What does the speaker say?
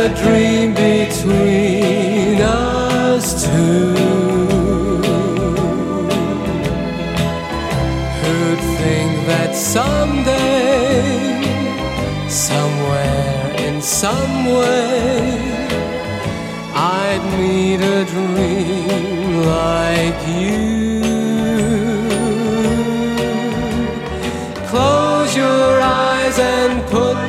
a dream between us two. Who'd think that someday, somewhere in some way, I'd meet a dream like you?